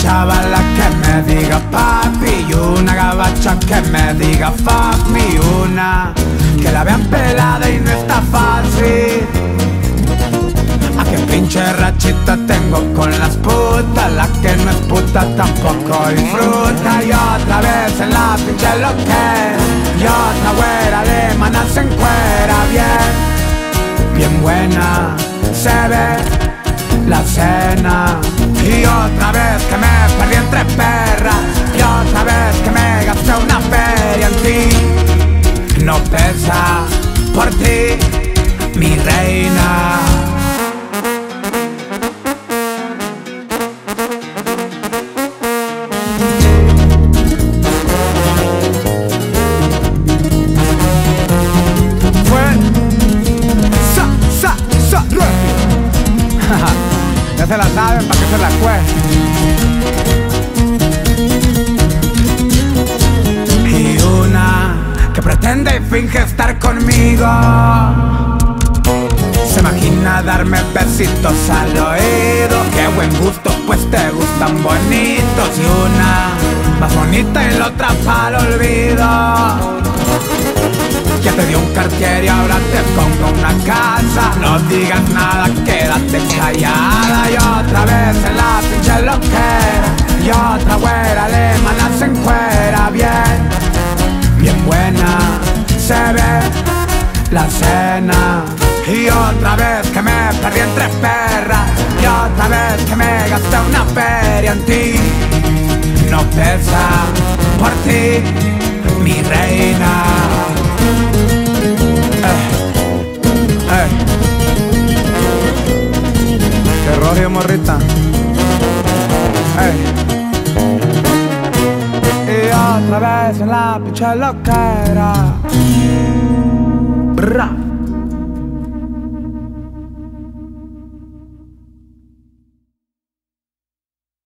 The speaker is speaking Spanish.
chavala que me diga papi, y una gabacha que me diga fuck me, y una que la vean pelada y no está fácil. A qué pinche rachita tengo con las putas, la que no es puta tampoco disfruta. Y otra vez en la pinche loquera, y otra güera alemana se encuera bien, bien buena se ve la cena. Y otra vez que me perdí entre perras, y otra vez que me gasté una feria en ti. No pesa por ti, mi reina. Ya se la saben, ¿para qué se la cuesta? Y una que pretende y finge estar conmigo, se imagina darme besitos al oído. Qué buen gusto, pues te gustan bonitos. Y una más bonita y la otra para el olvido. Ya te di un Cartier y ahora te pongo una casa. No digas nada, quédate callada. Y otra vez en la pinche loquera, y otra güera alemana se encuera bien, bien buena se ve la cena. Y otra vez que me perdí entre perras, y otra vez que me gasté una feria en ti. No pesa por ti, mi reina. Qué rollo, morrita. Y otra vez en la pinche loquera. Bra.